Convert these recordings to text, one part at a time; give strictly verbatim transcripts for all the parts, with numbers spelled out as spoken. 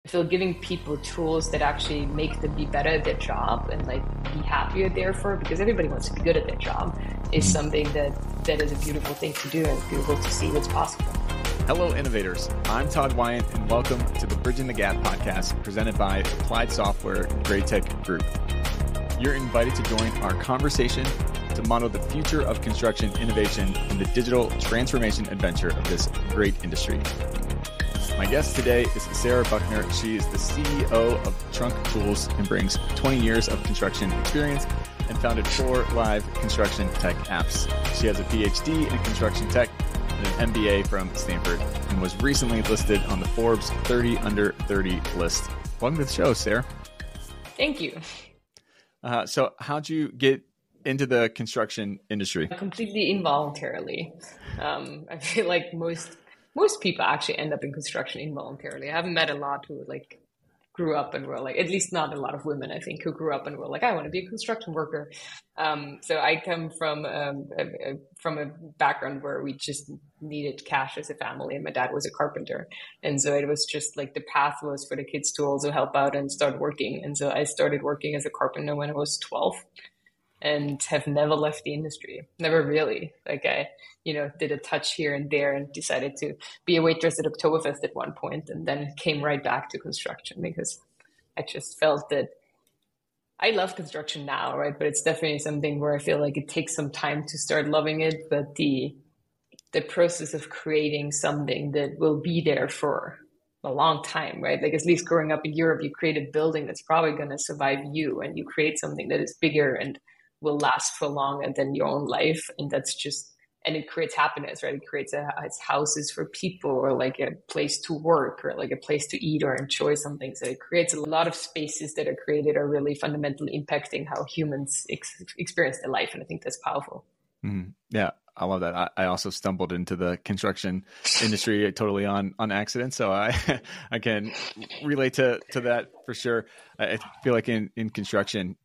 I feel giving people tools that actually make them be better at their job and like be happier therefore, because everybody wants to be good at their job, is something that that is a beautiful thing to do and beautiful to see what's possible. Hello, innovators. I'm Todd Wyant, and welcome to the Bridging the Gap podcast presented by Applied Software Greatech Group. You're invited to join our conversation to model the future of construction innovation and the digital transformation adventure of this great industry. My guest today is Sarah Buckner. She is the C E O of Trunk Tools and brings twenty years of construction experience and founded four live construction tech apps. She has a P H D in construction tech and an M B A from Stanford and was recently listed on the Forbes thirty under thirty list. Welcome to the show, Sarah. Thank you. Uh, so how'd you get into the construction industry? Completely involuntarily. Um, I feel like most most people actually end up in construction involuntarily. I haven't met a lot who like grew up and were like, at least not a lot of women, I think, who grew up and were like, I want to be a construction worker. Um, so I come from um, a, a, from a background where we just needed cash as a family, and my dad was a carpenter. And so it was just like the path was for the kids to also help out and start working. And so I started working as a carpenter when I was twelve. And have never left the industry. Never really. Like I, you know, did a touch here and there and decided to be a waitress at Oktoberfest at one point, and then came right back to construction because I just felt that I love construction now, right? But it's definitely something where I feel like it takes some time to start loving it. But the the process of creating something that will be there for a long time, right? Like at least growing up in Europe, you create a building that's probably going to survive you, and you create something that is bigger and will last for longer than your own life. And that's just, and it creates happiness, right? It creates a, it's houses for people, or like a place to work, or like a place to eat or enjoy something. So it creates a lot of spaces that are created are really fundamentally impacting how humans ex- experience their life. And I think that's powerful. Mm-hmm. Yeah. I love that. I, I also stumbled into the construction industry totally on, on accident. So I, I can relate to, to that for sure. I feel like in, in construction,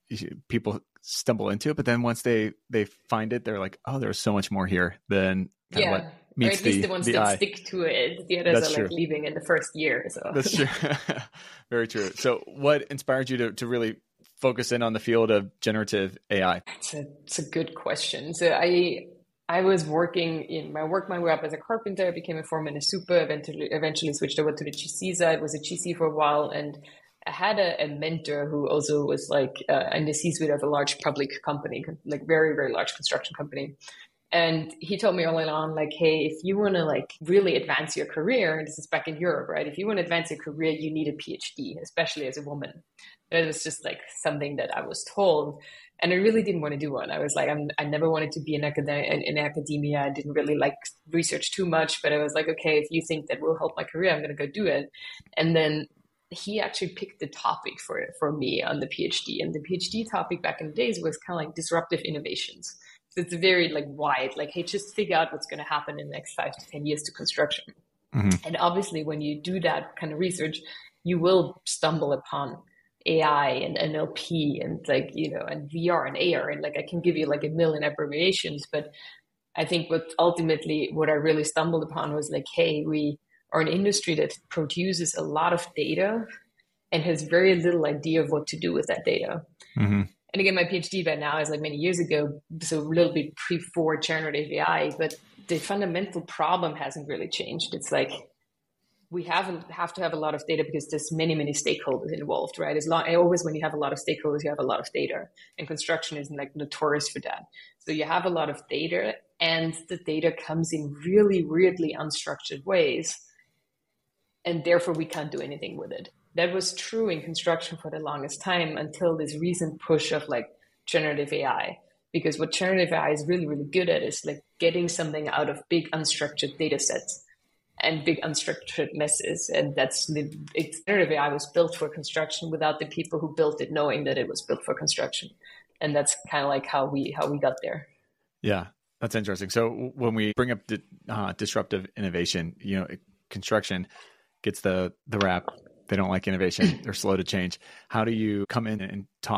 people stumble into it, but then once they, they find it, they're like, oh, there's so much more here than kind yeah. of what meets or at least the, the ones the that eye. stick to it. The others That's are true. like leaving in the first year. So That's true. Very true. So what inspired you to, to really focus in on the field of generative A I? It's a, it's a good question. So I, I was working in my work my way up as a carpenter. I became a foreman, a super, eventually, eventually switched over to the G C side, was a G C for a while. And I had a, a mentor who also was like uh, in the C-suite of a large public company, like very, very large construction company. And he told me early on, like, hey, if you want to like really advance your career, and this is back in Europe, right? If you want to advance your career, you need a P H D, especially as a woman. And it was just like something that I was told. And I really didn't want to do one. I was like, I'm, I never wanted to be in, acad- in, in academia. I didn't really like research too much, but I was like, okay, if you think that will help my career, I'm going to go do it. And then he actually picked the topic for for me on the P H D. And the P H D topic back in the days was kind of like disruptive innovations. So it's very like wide, like, hey, just figure out what's going to happen in the next five to ten years to construction. Mm-hmm. And obviously, when you do that kind of research, you will stumble upon A I and N L P and like, you know, and V R and A R. And like, I can give you like a million abbreviations, but I think what ultimately what I really stumbled upon was like, hey, we are an industry that produces a lot of data and has very little idea of what to do with that data. Mm-hmm. And again, my P H D by now is like many years ago, so a little bit before generative A I, but the fundamental problem hasn't really changed. It's like we have, have to have a lot of data because there's many, many stakeholders involved, right? As long, always when you have a lot of stakeholders, you have a lot of data, and construction is like notorious for that. So you have a lot of data, and the data comes in really weirdly unstructured ways. And therefore, we can't do anything with it. That was true in construction for the longest time until this recent push of like generative A I. Because what generative A I is really, really good at is like getting something out of big unstructured data sets and big unstructured messes. And that's the it's, generative A I was built for construction without the people who built it knowing that it was built for construction. And that's kind of like how we how we got there. Yeah, that's interesting. So when we bring up di- uh, disruptive innovation, you know, construction gets the the rap. They don't like innovation. They're slow to change. How do you come in and talk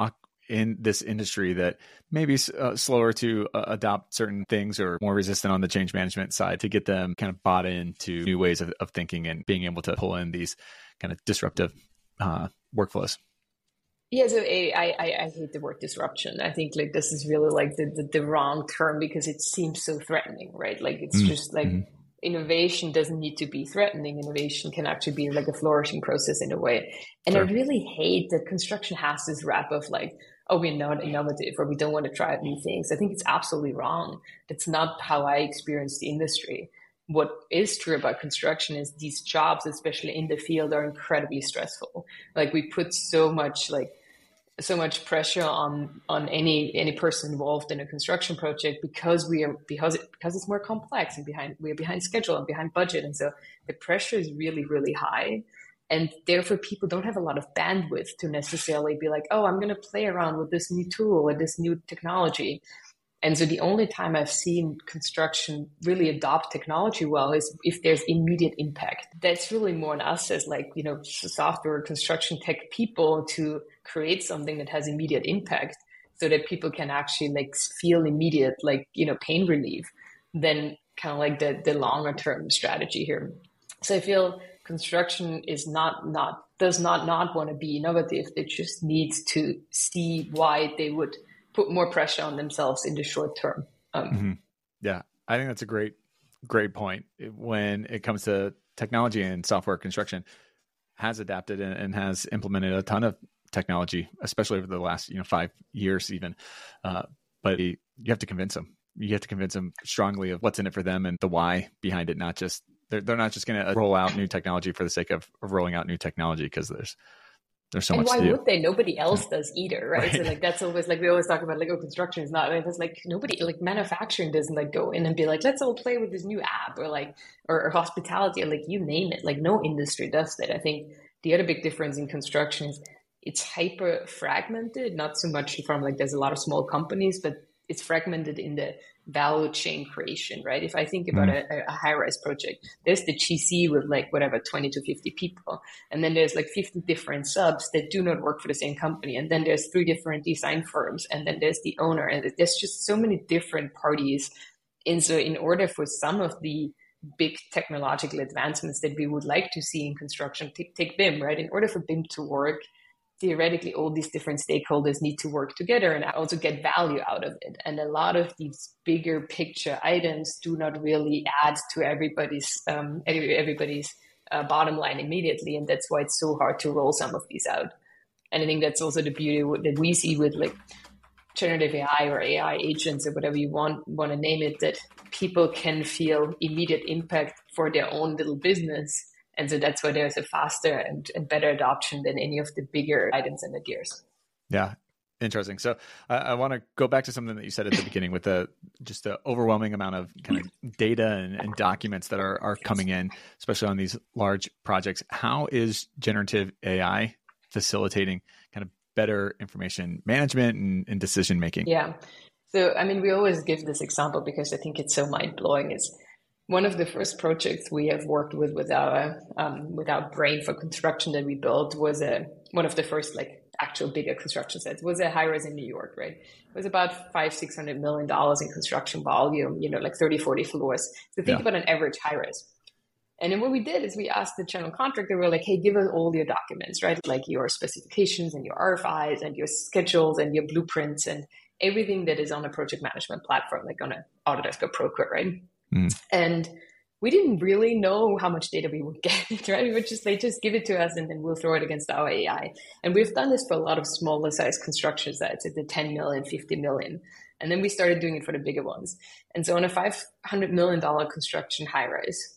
in this industry that may be uh, slower to uh, adopt certain things or more resistant on the change management side to get them kind of bought into new ways of, of thinking and being able to pull in these kind of disruptive uh, workflows? Yeah, so I, I, I hate the word disruption. I think like this is really like the, the, the wrong term because it seems so threatening, right? Like it's mm-hmm. just like mm-hmm. innovation doesn't need to be threatening. Innovation can actually be like a flourishing process in a way. And sure. I really hate that construction has this rap of like, oh, we're not innovative or we don't want to try out new things. I think it's absolutely wrong. That's not how I experience the industry. What is true about construction is these jobs, especially in the field, are incredibly stressful. Like we put so much like so much pressure on on any any person involved in a construction project because we are because it, because it's more complex and behind we're behind schedule and behind budget, and so the pressure is really really high, and therefore people don't have a lot of bandwidth to necessarily be like, oh, I'm going to play around with this new tool or this new technology. And so the only time I've seen construction really adopt technology well is if there's immediate impact. That's really more on us as like, you know, software construction tech people to create something that has immediate impact so that people can actually like feel immediate, like, you know, pain relief than kind of like the, the longer term strategy here. So I feel construction is not, not, does not, not want to be innovative. It just needs to see why they would put more pressure on themselves in the short term. Um, mm-hmm. Yeah, I think that's a great, great point. When it comes to technology and software construction, has adapted and, and has implemented a ton of technology, especially over the last you know five years even. Uh, but you have to convince them. You have to convince them strongly of what's in it for them and the why behind it. Not just they're they're not just going to roll out new technology for the sake of, of rolling out new technology because there's. There's so and much why to do. would they? Nobody else does either, right? right? So like that's always like we always talk about like oh construction is not. Right? It's like nobody like manufacturing doesn't like go in and be like let's all play with this new app or like or, or hospitality or like you name it. Like no industry does that. I think the other big difference in construction is it's hyper fragmented. Not so much from like there's a lot of small companies, but it's fragmented in the value chain creation, right? If I think about mm. a, a high-rise project, there's the G C with like whatever, twenty to fifty people. And then there's like fifty different subs that do not work for the same company. And then there's three different design firms. And then there's the owner. And there's just so many different parties. And so in order for some of the big technological advancements that we would like to see in construction, take, take B I M, right? In order for B I M to work, theoretically, all these different stakeholders need to work together and also get value out of it. And a lot of these bigger picture items do not really add to everybody's um, everybody's uh, bottom line immediately. And that's why it's so hard to roll some of these out. And I think that's also the beauty that we see with like generative A I or A I agents or whatever you want, want to name it, that people can feel immediate impact for their own little business. And so that's why there's a faster and, and better adoption than any of the bigger items and ideas. Yeah, interesting. So uh, I want to go back to something that you said at the beginning with the just the overwhelming amount of kind of data and, and documents that are, are coming in, especially on these large projects. How is generative A I facilitating kind of better information management and, and decision making? Yeah. So, I mean, we always give this example because I think it's so mind blowing. Is one of the first projects we have worked with with our um, with our brain for construction that we built was a one of the first like actual bigger construction sites was a high rise in New York, right? It was about five, six hundred million dollars in construction volume, you know, like thirty, forty floors. So think yeah. about an average high rise. And then what we did is we asked the general contractor, we were like, hey, give us all your documents, right? Like your specifications and your R F Is and your schedules and your blueprints and everything that is on a project management platform, like on an Autodesk or Procore, right? Mm. And we didn't really know how much data we would get, right? We would just, they just give it to us and then we'll throw it against our A I. And we've done this for a lot of smaller size construction sites at the ten million, fifty million. And then we started doing it for the bigger ones. And so on a five hundred million dollars construction high rise,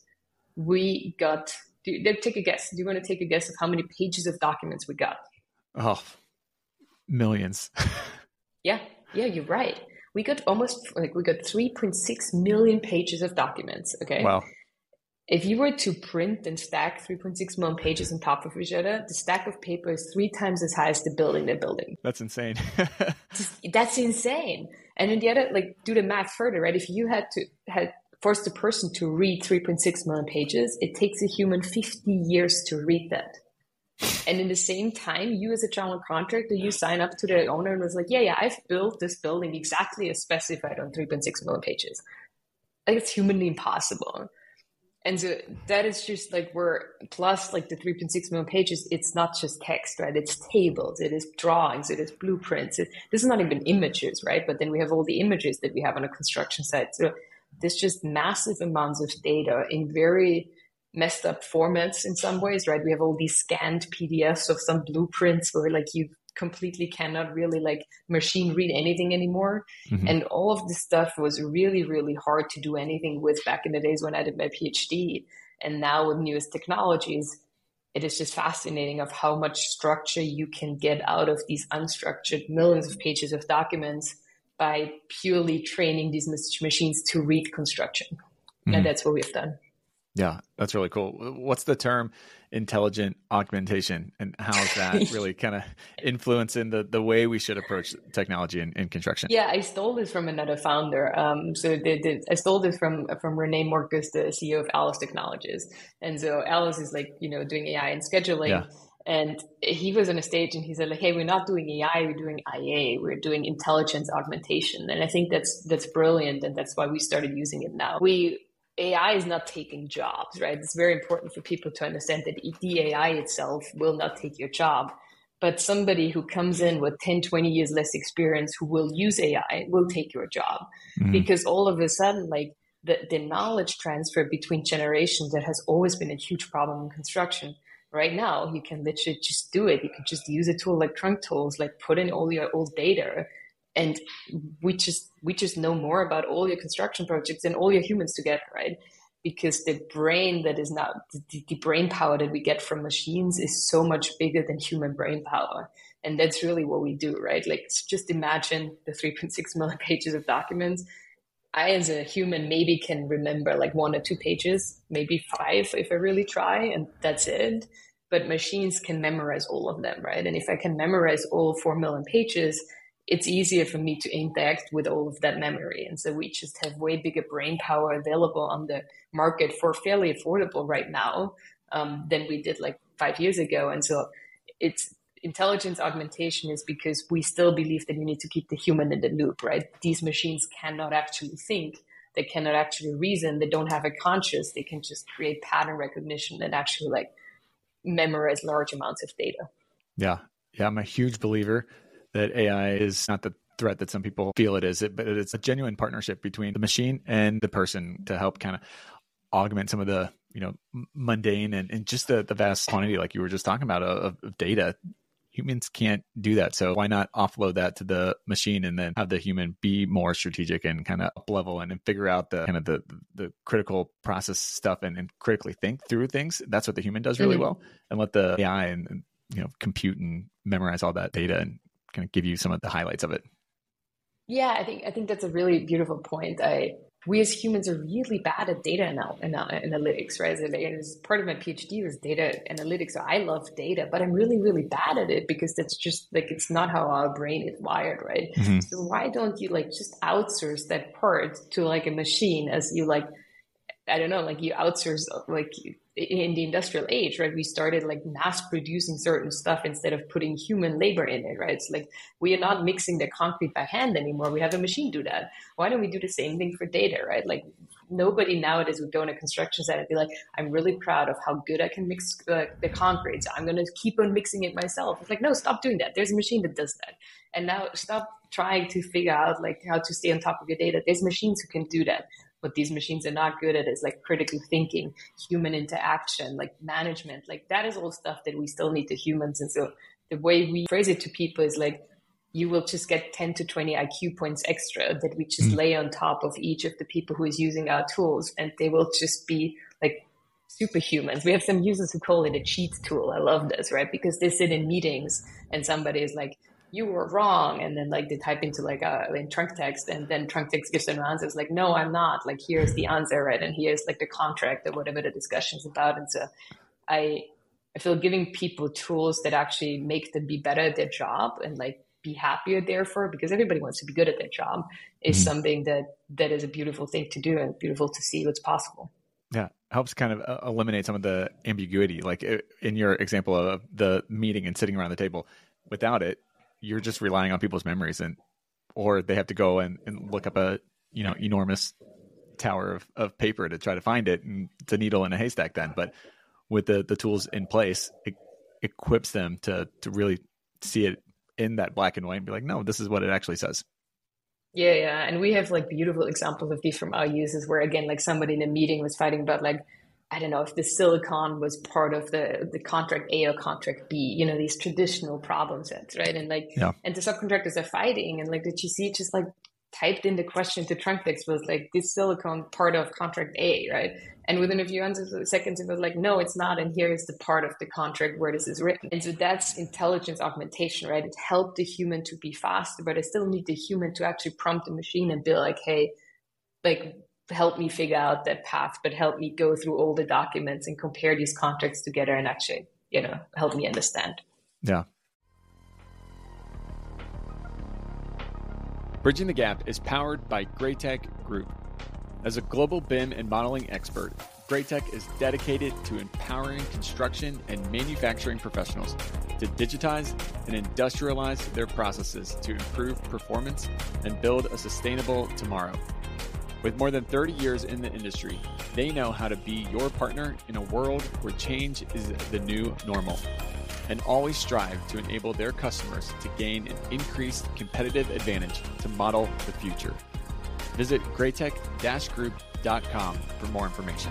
we got, do you, take a guess. Do you want to take a guess of how many pages of documents we got? Oh, millions. yeah, yeah, you're right. We got almost like we got three point six million pages of documents. Okay. Wow. If you were to print and stack three point six million pages on top of each other, the stack of paper is three times as high as the building they're building. That's insane. That's insane. And then the other, like, do the math further, right? If you had to had forced a person to read three point six million pages, it takes a human fifty years to read that. And in the same time, you as a general contractor, you sign up to the owner and was like, yeah, yeah, I've built this building exactly as specified on three point six million pages. Like, it's humanly impossible. And so that is just like, we're plus like the three point six million pages, it's not just text, right? It's tables, it is drawings, it is blueprints. It, this is not even images, right? But then we have all the images that we have on a construction site. So there's just massive amounts of data in very messed up formats in some ways, right? We have all these scanned P D Fs of some blueprints where like you completely cannot really like machine read anything anymore. Mm-hmm. And all of this stuff was really, really hard to do anything with back in the days when I did my PhD. And now with newest technologies, it is just fascinating of how much structure you can get out of these unstructured millions of pages of documents by purely training these machines to read construction. Mm-hmm. And that's what we've done. Yeah, that's really cool. What's the term intelligent augmentation, and how is that really kind of influencing the, the way we should approach technology in, in construction? Yeah, I stole this from another founder. Um, so they, they, I stole this from from Renee Morkus, the C E O of Alice Technologies. And so Alice is like, you know, doing A I and scheduling. Yeah. And he was on a stage and he said, like, hey, we're not doing A I, we're doing I A, we're doing intelligence augmentation. And I think that's that's brilliant. And that's why we started using it now. We A I is not taking jobs, right? It's very important for people to understand that the A I itself will not take your job. But somebody who comes in with ten, twenty years less experience who will use A I will take your job. Mm-hmm. Because all of a sudden, like the, the knowledge transfer between generations that has always been a huge problem in construction. Right now, you can literally just do it. You can just use a tool like Trunk Tools, like put in all your old data. And we just we just know more about all your construction projects and all your humans together, right? Because the brain that is now, the, the brain power that we get from machines is so much bigger than human brain power. And that's really what we do, right? Like, just imagine the three point six million pages of documents. I, as a human, maybe can remember like one or two pages, maybe five if I really try, and that's it. But machines can memorize all of them, right? And if I can memorize all four million pages, it's easier for me to interact with all of that memory. And so we just have way bigger brain power available on the market for fairly affordable right now um, than we did like five years ago. And so it's intelligence augmentation is because we still believe that you need to keep the human in the loop, right? These machines cannot actually think. They cannot actually reason. They don't have a conscious. They can just create pattern recognition and actually like memorize large amounts of data. Yeah. Yeah. I'm a huge believer that A I is not the threat that some people feel it is, but it's a genuine partnership between the machine and the person to help kind of augment some of the, you know, mundane and, and just the, the vast quantity, like you were just talking about, of, of data. Humans can't do that. So why not offload that to the machine and then have the human be more strategic and kind of up level and, and figure out the kind of the, the critical process stuff and, and critically think through things. That's what the human does really mm-hmm. well, and let the A I and, and, you know, compute and memorize all that data and kind of give you some of the highlights of it. Yeah, I think I think that's a really beautiful point. I we as humans are really bad at data anal- anal- analytics, right? So as part of my PhD was data analytics. So I love data, but I'm really, really bad at it because that's just like, it's not how our brain is wired, right? Mm-hmm. So why don't you like just outsource that part to like a machine, as you like, I don't know, like you outsource like in the industrial age, right? We started like mass producing certain stuff instead of putting human labor in it, right? It's like, we are not mixing the concrete by hand anymore. We have a machine do that. Why don't we do the same thing for data, right? Like, nobody nowadays would go in a construction site and be like, I'm really proud of how good I can mix uh, the concrete, so I'm going to keep on mixing it myself. It's like, no, stop doing that. There's a machine that does that. And now stop trying to figure out like how to stay on top of your data. There's machines who can do that. What these machines are not good at is like critical thinking, human interaction, like management. Like, that is all stuff that we still need to humans. And so the way we phrase it to people is like, you will just get ten to twenty I Q points extra that we just mm. lay on top of each of the people who is using our tools, and they will just be like superhumans. We have some users who call it a cheat tool. I love this, right? Because they sit in meetings and somebody is like, you were wrong. And then like they type into like a in trunk text, and then trunk text gives them answers like, no, I'm not. Like, here's the answer, right? And here's like the contract or whatever the discussion is about. And so I, I feel giving people tools that actually make them be better at their job and like be happier, therefore, because everybody wants to be good at their job, is mm-hmm. something that that is a beautiful thing to do and beautiful to see what's possible. Yeah. helps kind of uh, eliminate some of the ambiguity. Like in your example of the meeting and sitting around the table, without it, you're just relying on people's memories, and or they have to go and, and look up a you know enormous tower of, of paper to try to find it, and it's a needle in a haystack then. But with the the tools in place, it equips them to to really see it in that black and white and be like, no, this is what it actually says. Yeah, yeah. And we have like beautiful examples of these from our users where, again, like somebody in a meeting was fighting about like, I don't know if the silicon was part of the, the contract A or contract B, you know, these traditional problem sets, right? And like, yeah. and the subcontractors are fighting, and like the G C just like typed in the question to TrunkDex was like, this silicon part of contract A, right? And within a few seconds, it was like, no, it's not. And here is the part of the contract where this is written. And so that's intelligence augmentation, right? It helped the human to be faster, but I still need the human to actually prompt the machine and be like, hey, like, help me figure out that path, but help me go through all the documents and compare these contracts together and actually, you know, help me understand. Yeah. Bridging the Gap is powered by Graitec Group. As a global B I M and modeling expert, Graitec is dedicated to empowering construction and manufacturing professionals to digitize and industrialize their processes to improve performance and build a sustainable tomorrow. With more than thirty years in the industry, they know how to be your partner in a world where change is the new normal, and always strive to enable their customers to gain an increased competitive advantage to model the future. Visit graitec dash group dot com for more information.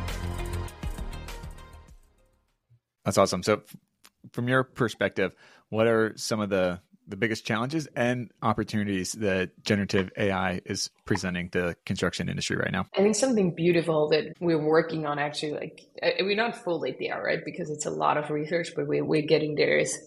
That's awesome. So from your perspective, what are some of the, the biggest challenges and opportunities that generative A I is presenting to the construction industry right now? I think something beautiful that we're working on, actually, like we're not fully there, right? Because it's a lot of research, but we're, we're getting there, is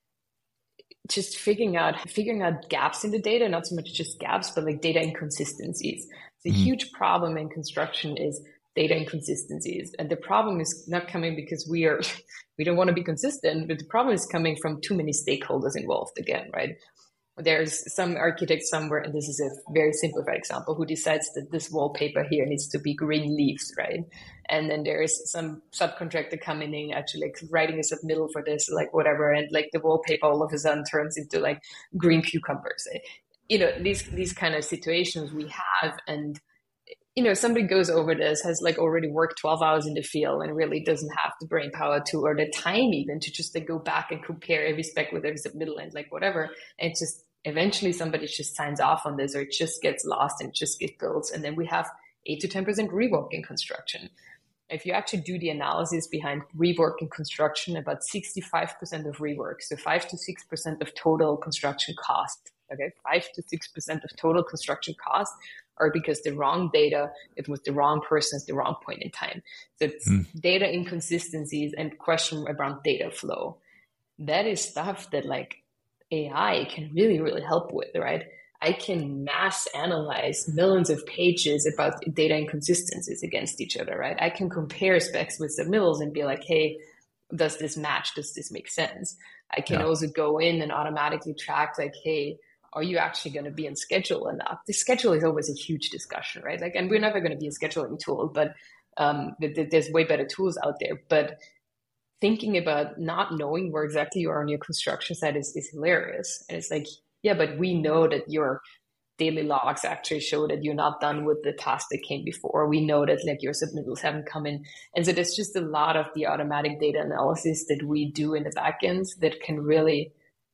just figuring out figuring out gaps in the data, not so much just gaps, but like data inconsistencies. The mm-hmm. huge problem in construction is data inconsistencies. And the problem is not coming because we are we don't want to be consistent, but the problem is coming from too many stakeholders involved again, right? There's some architect somewhere, and this is a very simplified example, who decides that this wallpaper here needs to be green leaves, right? And then there is some subcontractor coming in, actually like writing a submittal for this, like whatever, and like the wallpaper all of a sudden turns into like green cucumbers. You know, these these kind of situations we have, and you know, somebody goes over this, has like already worked twelve hours in the field and really doesn't have the brain power to, or the time even to just like go back and compare every spec with every submittal and like whatever. And it's just eventually somebody just signs off on this, or it just gets lost and just gets built. And then we have eight to ten percent rework in construction. If you actually do the analysis behind rework in construction, about sixty-five percent of rework, so five to six percent of total construction cost, okay, five to six percent of total construction cost are because the wrong data, it was the wrong person at the wrong point in time. So it's mm. data inconsistencies and question around data flow. That is stuff that like A I can really, really help with, right? I can mass analyze millions of pages about data inconsistencies against each other, right? I can compare specs with submittals and be like, hey, does this match? Does this make sense? I can yeah. also go in and automatically track like, hey, are you actually going to be on schedule enough? The schedule is always a huge discussion, right? Like, and we're never going to be a scheduling tool, but um, there's way better tools out there. But thinking about not knowing where exactly you are on your construction site is, is hilarious. And it's like, yeah, but we know that your daily logs actually show that you're not done with the task that came before. We know that like your submittals haven't come in. And so there's just a lot of the automatic data analysis that we do in the backends that can really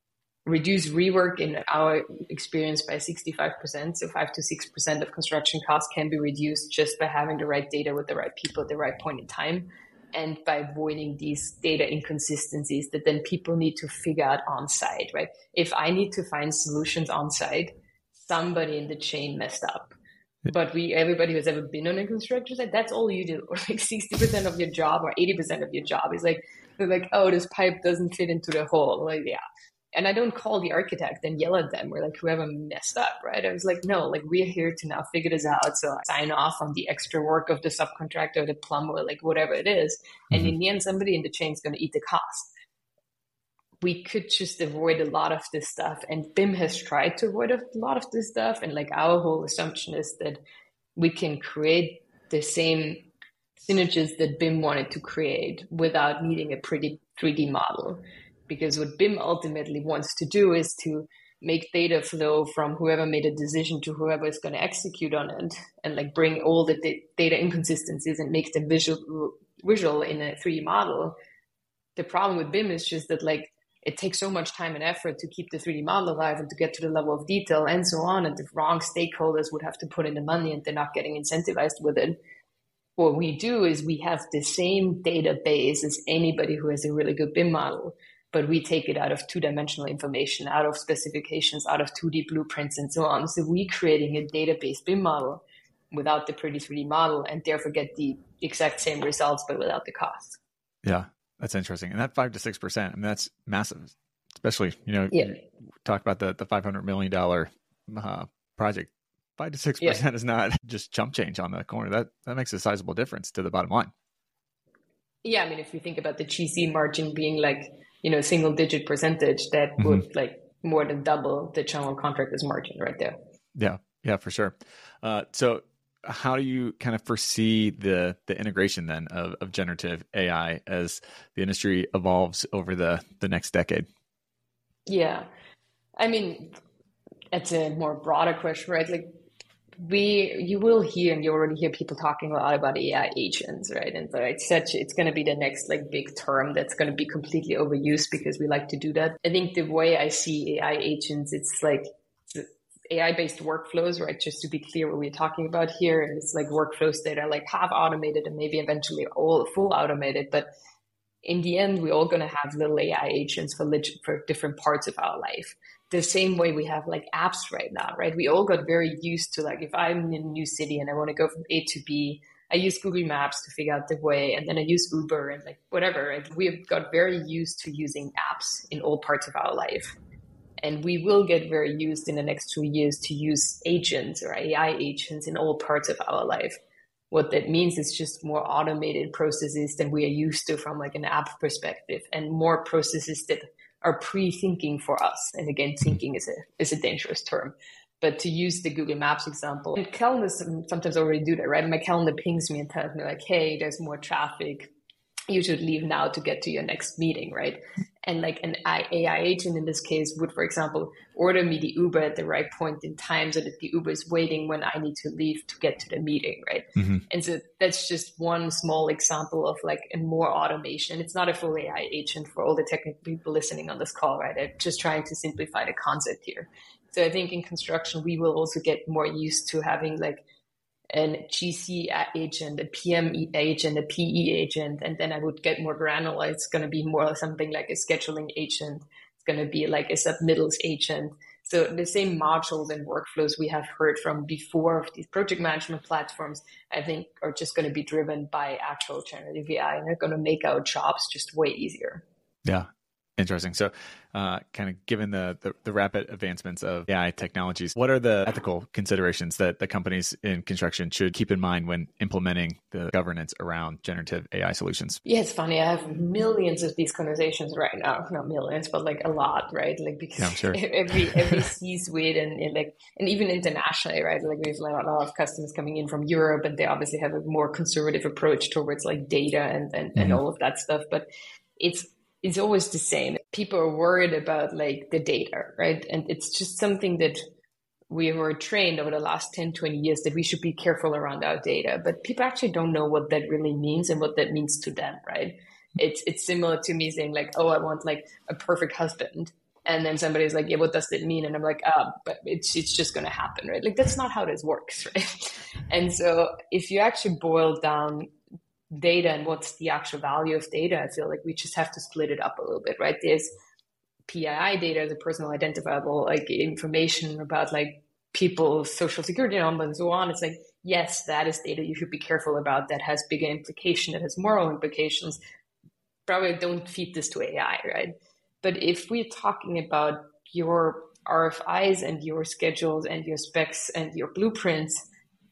reduce rework in our experience by sixty-five percent. So five to six percent of construction costs can be reduced just by having the right data with the right people at the right point in time, and by avoiding these data inconsistencies that then people need to figure out on site, right? If I need to find solutions on site, somebody in the chain messed up. But we, everybody who's ever been on a construction site, that's all you do. Or like sixty percent of your job or eighty percent of your job is like, they're like, oh, this pipe doesn't fit into the hole. Like, yeah. And I don't call the architect and yell at them or like whoever messed up, right? I was like, no, like we're here to now figure this out. So I sign off on the extra work of the subcontractor, the plumber, like whatever it is. Mm-hmm. And in the end, somebody in the chain is going to eat the cost. We could just avoid a lot of this stuff. And B I M has tried to avoid a lot of this stuff. And like our whole assumption is that we can create the same synergies that B I M wanted to create without needing a pretty three D model. Because what B I M ultimately wants to do is to make data flow from whoever made a decision to whoever is going to execute on it, and like bring all the d- data inconsistencies and make them visual visual in a three D model. The problem with B I M is just that like it takes so much time and effort to keep the three D model alive and to get to the level of detail and so on. And the wrong stakeholders would have to put in the money and they're not getting incentivized with it. What we do is we have the same database as anybody who has a really good B I M model, but we take it out of two-dimensional information, out of specifications, out of two D blueprints and so on. So we're creating a database B I M model without the pretty three D model and therefore get the exact same results, but without the cost. Yeah. That's interesting. And that five to six percent, I mean, that's massive, especially, you know, yeah. talk about the, the five hundred million dollars uh, project. Five to six percent yeah. is not just chump change on the corner. That, that makes a sizable difference to the bottom line. Yeah. I mean, if you think about the G C margin being like, you know, single digit percentage, that mm-hmm. would like more than double the general contractor's margin right there. Yeah. Yeah, for sure. Uh, so how do you kind of foresee the the integration then of, of generative A I as the industry evolves over the, the next decade? Yeah. I mean, it's a more broader question, right? Like we, you will hear, and you already hear people talking a lot about A I agents, right? And so it's such, it's going to be the next like big term that's going to be completely overused because we like to do that. I think the way I see A I agents, it's like, A I-based workflows, right? Just to be clear what we're talking about here, it's like workflows that are like half automated and maybe eventually all full automated. But in the end, we're all going to have little A I agents for lit- for different parts of our life. The same way we have like apps right now, right? We all got very used to like, if I'm in a new city and I want to go from A to B, I use Google Maps to figure out the way, and then I use Uber and like whatever. Right? We've got very used to using apps in all parts of our life. And we will get very used in the next two years to use agents or A I agents in all parts of our life. What that means is just more automated processes than we are used to from like an app perspective, and more processes that are pre-thinking for us. And again, thinking is a is a dangerous term. But to use the Google Maps example, and calendars sometimes already do that, right? My calendar pings me and tells me like, hey, there's more traffic. You should leave now to get to your next meeting, right? And like an A I agent in this case would, for example, order me the Uber at the right point in time so that the Uber is waiting when I need to leave to get to the meeting, right? Mm-hmm. And so that's just one small example of like a more automation. It's not a full A I agent for all the technical people listening on this call, right? I'm just trying to simplify the concept here. So I think in construction, we will also get more used to having like an G C agent, a P M agent, a P E agent, and then I would get more granular. It's going to be more something like a scheduling agent. It's going to be like a submittals agent. So the same modules and workflows we have heard from before of these project management platforms, I think are just going to be driven by actual generative A I, and they're going to make our jobs just way easier. Yeah. Interesting. So uh, kind of given the, the the rapid advancements of A I technologies, what are the ethical considerations that the companies in construction should keep in mind when implementing the governance around generative A I solutions? Yeah, it's funny. I have millions of these conversations right now. Not millions, but like a lot, right? Like because yeah, I'm sure. every every C-suite and, and like and even internationally, right? Like we have a lot of customers coming in from Europe, and they obviously have a more conservative approach towards like data and and, mm-hmm. and all of that stuff. But it's It's always the same. People are worried about like the data, right? And it's just something that we were trained over the last ten, twenty years that we should be careful around our data, but people actually don't know what that really means and what that means to them, right? It's it's similar to me saying like, oh, I want like a perfect husband. And then somebody's like, yeah, what does that mean? And I'm like, ah, but it's it's just going to happen, right? Like, that's not how this works, right? And so if you actually boil down data and what's the actual value of data, I feel like we just have to split it up a little bit, right? There's P I I data, the personal identifiable like information about like people's social security number and so on. It's like, yes, that is data you should be careful about. That has bigger implication, that has moral implications. Probably don't feed this to A I, right? But if we're talking about your R F Is and your schedules and your specs and your blueprints,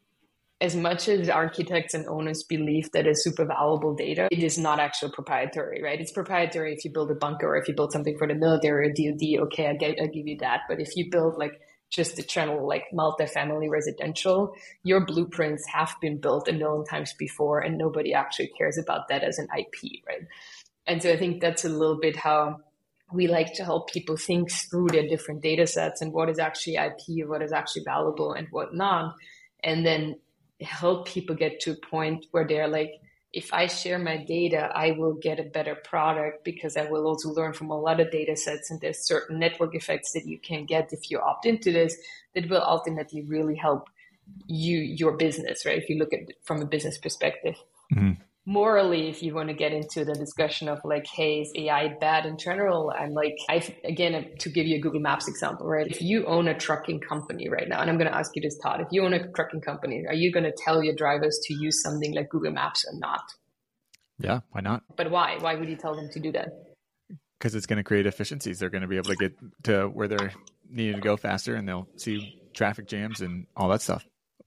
as much as architects and owners believe that is super valuable data, it is not actually proprietary, right? It's proprietary if you build a bunker or if you build something for the military or D O D, okay, I, get, I give you that. But if you build like just the general like multifamily residential, your blueprints have been built a million times before and nobody actually cares about that as an I P, right? And so I think that's a little bit how we like to help people think through their different data sets and what is actually I P, what is actually valuable and what not. And then help people get to a point where they're like, if I share my data, I will get a better product because I will also learn from a lot of data sets. And there's certain network effects that you can get if you opt into this that will ultimately really help you, your business, right? If you look at it from a business perspective. Mm-hmm. Morally, if you want to get into the discussion of like, hey, is A I bad in general? I'm like, I again, to give you a Google Maps example, right? If you own a trucking company right now, and I'm going to ask you this, Todd, if you own a trucking company, are you going to tell your drivers to use something like Google Maps or not? Yeah, why not? But why? Why would you tell them to do that? Because it's going to create efficiencies. They're going to be able to get to where they're needing to go faster, and they'll see traffic jams and all that stuff.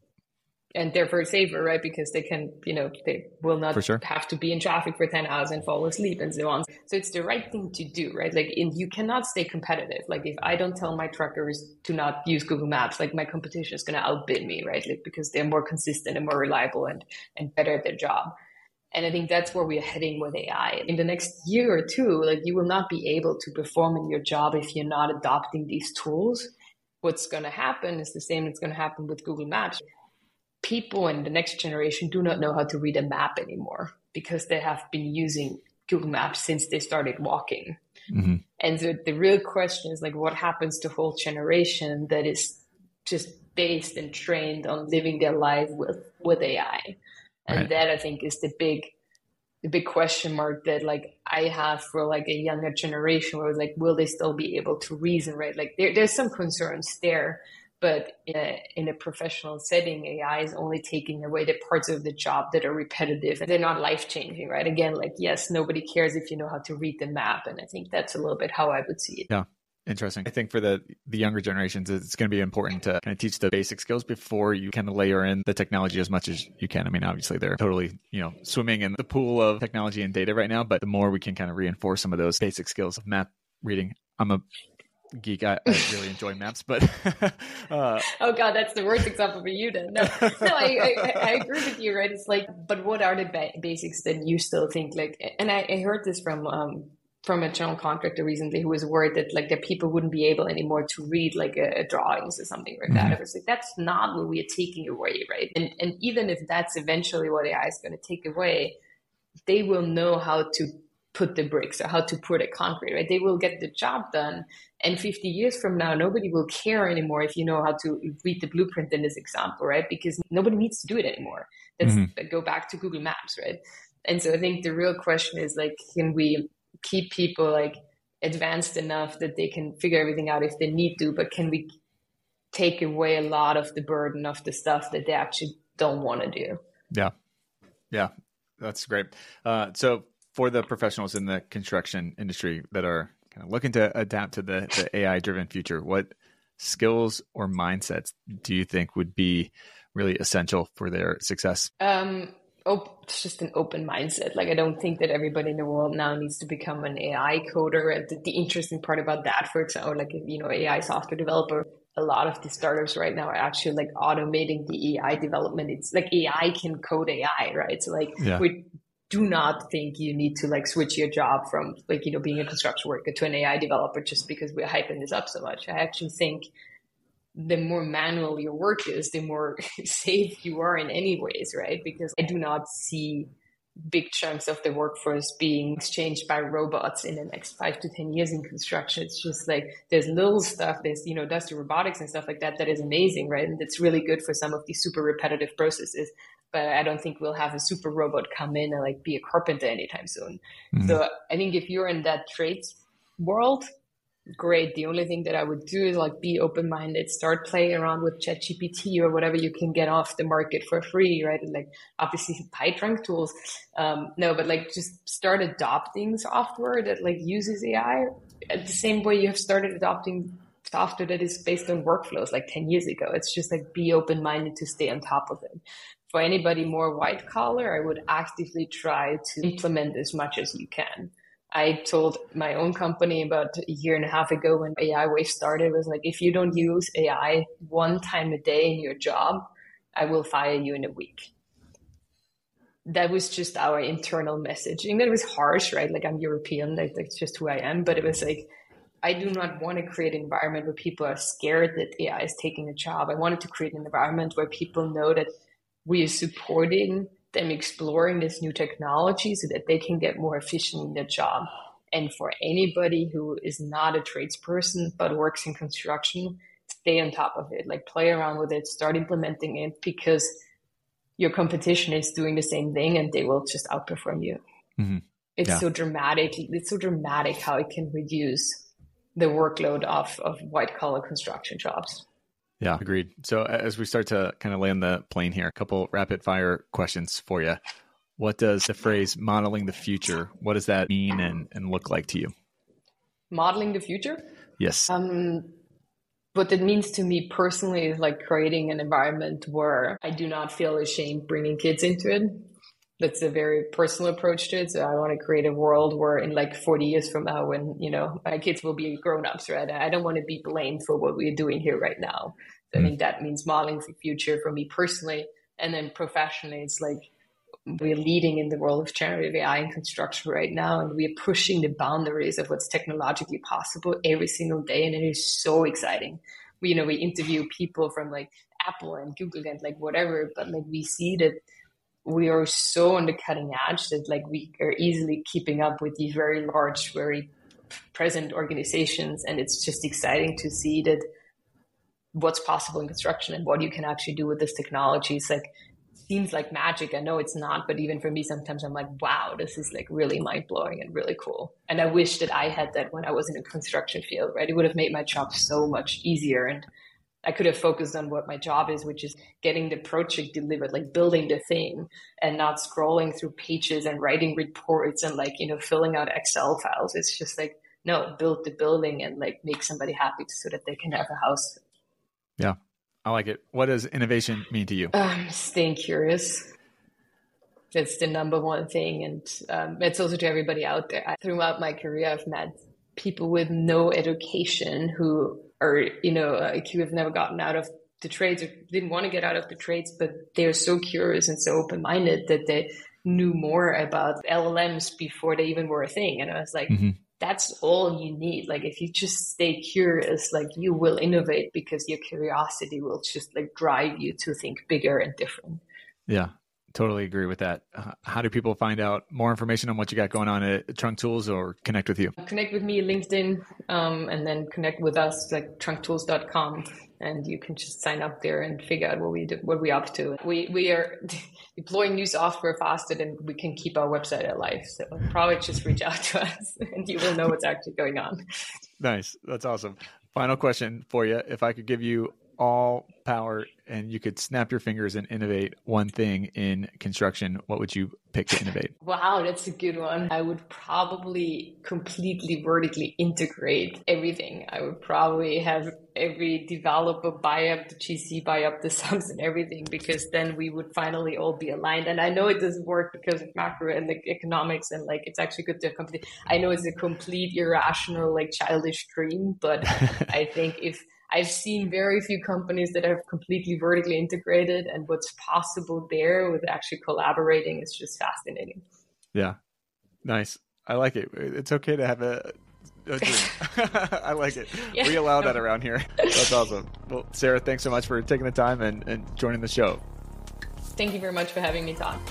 And therefore safer, right? Because they can, you know, they will not sure. have to be in traffic for ten hours and fall asleep and so on. So it's the right thing to do, right? Like in, you cannot stay competitive. Like if I don't tell my truckers to not use Google Maps, like my competition is going to outbid me, right? Like because they're more consistent and more reliable and, and better at their job. And I think that's where we're heading with A I. In the next year or two, like you will not be able to perform in your job if you're not adopting these tools. What's going to happen is the same that's going to happen with Google Maps. People in the next generation do not know how to read a map anymore because they have been using Google Maps since they started walking. Mm-hmm. And so the real question is like, what happens to a whole generation that is just based and trained on living their life with, with A I? And right. that I think is the big, the big question mark that like I have for like a younger generation where it's like, will they still be able to reason, right? Like there, there's some concerns there. But in a, in a professional setting, A I is only taking away the parts of the job that are repetitive and they're not life-changing, right? Again, like, yes, nobody cares if you know how to read the map. And I think that's a little bit how I would see it. Yeah. Interesting. I think for the, the younger generations, it's going to be important to kind of teach the basic skills before you kind of layer in the technology as much as you can. I mean, obviously they're totally, you know, swimming in the pool of technology and data right now, but the more we can kind of reinforce some of those basic skills of map reading. I'm a geek. I, I really enjoy maps, but uh, oh god, that's the worst example for you then. No, no, I, I, I agree with you, right? It's like, but what are the ba- basics that you still think like? And I, I heard this from um from a general contractor recently who was worried that like that people wouldn't be able anymore to read like a, a drawings or something like mm-hmm. that. I was like, that's not what we are taking away, right? And and even if that's eventually what A I is going to take away, they will know how to put the bricks or how to put a concrete, right? They will get the job done. And fifty years from now, nobody will care anymore if you know how to read the blueprint in this example, right? Because nobody needs to do it anymore. Let's mm-hmm. go back to Google Maps, right? And so I think the real question is like, can we keep people like advanced enough that they can figure everything out if they need to, but can we take away a lot of the burden of the stuff that they actually don't want to do? Yeah. Yeah. That's great. Uh, so for the professionals in the construction industry that are kind of looking to adapt to the, the A I-driven future, what skills or mindsets do you think would be really essential for their success? Um, oh, it's just an open mindset. Like, I don't think that everybody in the world now needs to become an A I coder. And the, the interesting part about that, for example, like, you know, A I software developer, a lot of the startups right now are actually like automating the A I development. It's like A I can code A I, right? So like yeah. we do not think you need to like switch your job from like, you know, being a construction worker to an A I developer just because we're hyping this up so much. I actually think the more manual your work is, the more safe you are in any ways, right? Because I do not see big chunks of the workforce being exchanged by robots in the next five to ten years in construction. It's just like there's little stuff, there's, you know, industrial robotics and stuff like that that is amazing, right? And it's really good for some of these super repetitive processes. But I don't think we'll have a super robot come in and like be a carpenter anytime soon. Mm-hmm. So I think if you're in that trades world, great. The only thing that I would do is like be open-minded, start playing around with ChatGPT or whatever you can get off the market for free, right? And like obviously PyTrunk tools. Um, no, but like just start adopting software that like uses A I at the same way you have started adopting software that is based on workflows like ten years ago. It's just like be open-minded to stay on top of it. For anybody more white collar, I would actively try to implement as much as you can. I told my own company about a year and a half ago when A I Wave started, was like, if you don't use A I one time a day in your job, I will fire you in a week. That was just our internal messaging. That was harsh, right? Like, I'm European, like, that's just who I am. But it was like, I do not want to create an environment where people are scared that A I is taking a job. I wanted to create an environment where people know that we are supporting them exploring this new technology so that they can get more efficient in their job. And for anybody who is not a tradesperson but works in construction, stay on top of it, like play around with it, start implementing it, because your competition is doing the same thing and they will just outperform you. Mm-hmm. It's yeah. so dramatic. It's so dramatic how it can reduce the workload of, of white collar construction jobs. Yeah, agreed. So as we start to kind of land the plane here, a couple rapid fire questions for you. What does the phrase modeling the future, what does that mean and, and look like to you? Modeling the future? Yes. Um, what it means to me personally is like creating an environment where I do not feel ashamed bringing kids into it. That's a very personal approach to it. So I want to create a world where in like forty years from now, when, you know, my kids will be grown-ups, right? I don't want to be blamed for what we're doing here right now. So, mm. I think that means modeling for future for me personally. And then professionally, it's like we're leading in the world of generative A I in construction right now. And we're pushing the boundaries of what's technologically possible every single day. And it is so exciting. We, you know, we interview people from like Apple and Google and like whatever, but like we see that we are so on the cutting edge that like we are easily keeping up with these very large, very present organizations. And it's just exciting to see that what's possible in construction and what you can actually do with this technology. It's like, seems like magic. I know it's not, but even for me, sometimes I'm like, wow, this is like really mind blowing and really cool. And I wish that I had that when I was in the construction field, right? It would have made my job so much easier. And I could have focused on what my job is, which is getting the project delivered, like building the thing and not scrolling through pages and writing reports and like, you know, filling out Excel files. It's just like, no, build the building and like make somebody happy so that they can have a house. Yeah, I like it. What does innovation mean to you? Um, staying curious. That's the number one thing. And um, it's also to everybody out there. I, throughout my career, I've met people with no education who or, you know, like who have never gotten out of the trades or didn't want to get out of the trades, but they're so curious and so open-minded that they knew more about L L Ms before they even were a thing. And I was like, mm-hmm. that's all you need. Like, if you just stay curious, like you will innovate because your curiosity will just like drive you to think bigger and different. Yeah. Totally agree with that. Uh, how do people find out more information on what you got going on at Trunk Tools or connect with you? Connect with me, LinkedIn, um, and then connect with us, like trunk tools dot com. And you can just sign up there and figure out what we do, what we're up to. We we are deploying new software faster than we can keep our website alive. So probably just reach out to us and you will know what's actually going on. Nice. That's awesome. Final question for you. If I could give you all power and you could snap your fingers and innovate one thing in construction, what would you pick to innovate? Wow, that's a good one. I would probably completely vertically integrate everything. I would probably have every developer buy up the G C, buy up the subs and everything, because then we would finally all be aligned. And I know it doesn't work because of macro and the economics and like it's actually good to have company. I know it's a complete irrational, like childish dream, but I think if I've seen very few companies that have completely vertically integrated, and what's possible there with actually collaborating is just fascinating. Yeah. Nice. I like it. It's okay to have a, a dream. I like it. Yeah. We allow that around here. That's awesome. Well, Sarah, thanks so much for taking the time and, and joining the show. Thank you very much for having me, Todd.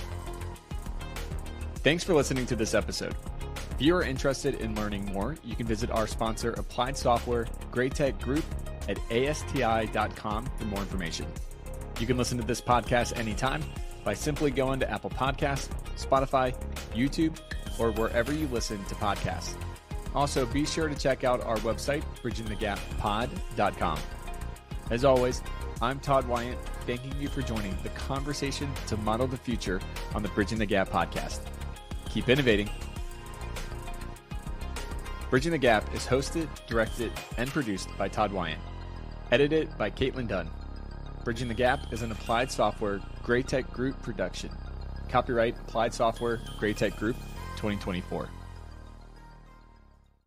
Thanks for listening to this episode. If you are interested in learning more, you can visit our sponsor, Applied Software GreatTech Group, at A S T I dot com for more information. You can listen to this podcast anytime by simply going to Apple Podcasts, Spotify, YouTube, or wherever you listen to podcasts. Also, be sure to check out our website, bridging the gap pod dot com. As always, I'm Todd Wyant, thanking you for joining the conversation to model the future on the Bridging the Gap podcast. Keep innovating. Bridging the Gap is hosted, directed, and produced by Todd Wyant. Edited by Caitlin Dunn. Bridging the Gap is an Applied Software GreatTech Group production. Copyright Applied Software GreatTech Group twenty twenty-four.